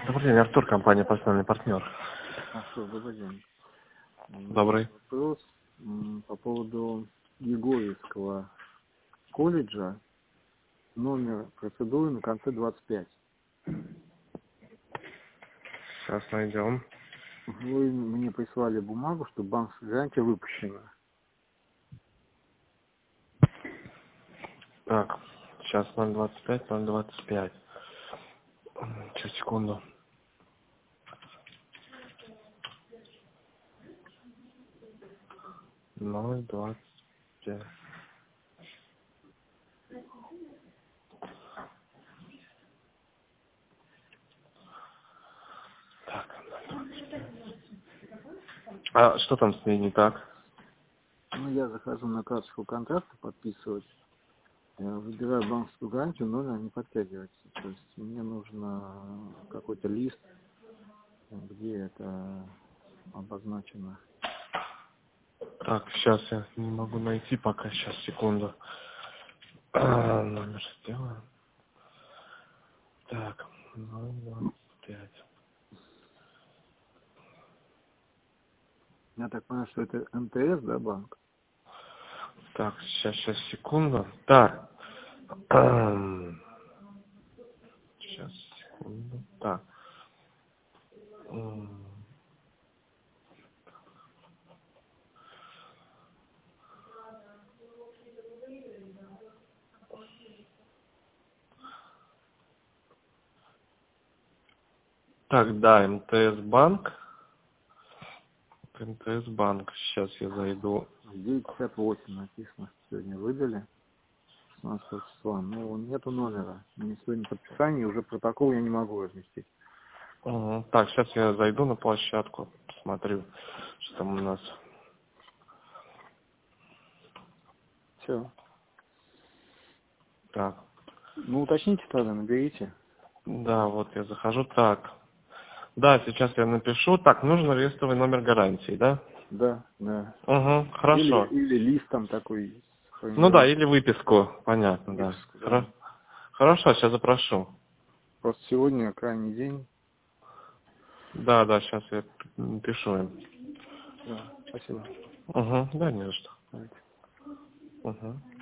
Добрый день, Артур, компания «Персональный партнер». Артур, добрый день. Добрый. Вопрос по поводу Егорьевского колледжа, номер процедуры на конце 25. Сейчас найдем. Вы мне прислали бумагу, что банковская гарантия выпущена. Так, сейчас 025, 025. Сейчас, секунду. Ноль 25. Так, 025. А что там с ней не так? Ну, я захожу на карточку контракта подписывать, выбираю банковскую гарантию, номер не подтягивается. То есть мне нужно какой-то лист, где это обозначено. Так, сейчас я не могу найти пока. Сейчас, секунду. Номер сделаю. Так, 025. Я так понимаю, что это МТС, да, банк? Так, сейчас, секунду. Так. Сейчас, секунду. Так. Так, да, МТС банк. МТС банк. Сейчас я зайду. 9.58 написано, сегодня выдали. 16 числа. Ну, нету номера. Мне сегодня подписание, уже протокол я не могу разместить. Угу. Так, сейчас я зайду на площадку, посмотрю, что там у нас. Все. Так, Ну, уточните тогда, наберите. да, вот я захожу. Так, да, сейчас я напишу. Так, нужен реестровый номер гарантии, да? Да, да. Угу, Или, хорошо. или лист там такой Ну да, сформировать. или выписку, понятно, да. Выписку, да. Хорошо, сейчас запрошу. Просто сегодня крайний день. Да, сейчас я пишу им. Да, спасибо. Угу, да, не за что. Давайте. Угу.